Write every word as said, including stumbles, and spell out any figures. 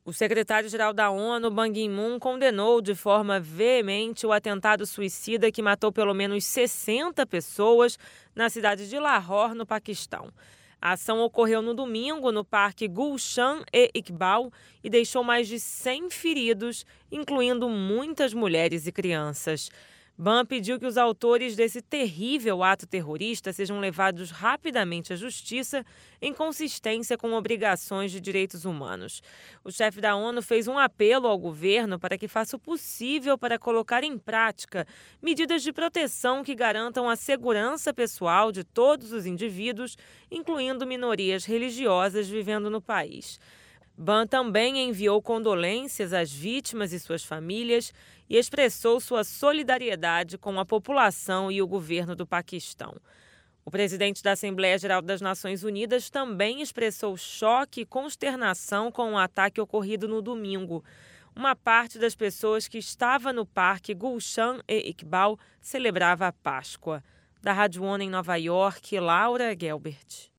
O secretário-geral da ONU, Ban Ki-moon, condenou de forma veemente o atentado suicida que matou pelo menos sessenta pessoas na cidade de Lahore, no Paquistão. A ação ocorreu no domingo no Parque Gulshan-e-Iqbal e deixou mais de cem feridos, incluindo muitas mulheres e crianças. Ban pediu que os autores desse terrível ato terrorista sejam levados rapidamente à justiça, em consistência com obrigações de direitos humanos. O chefe da ONU fez um apelo ao governo para que faça o possível para colocar em prática medidas de proteção que garantam a segurança pessoal de todos os indivíduos, incluindo minorias religiosas vivendo no país. Ban também enviou condolências às vítimas e suas famílias e expressou sua solidariedade com a população e o governo do Paquistão. O presidente da Assembleia Geral das Nações Unidas também expressou choque e consternação com o ataque ocorrido no domingo. Uma parte das pessoas que estava no Parque Gulshan-e-Iqbal celebrava a Páscoa. Da Rádio ONU em Nova York, Laura Gelbert.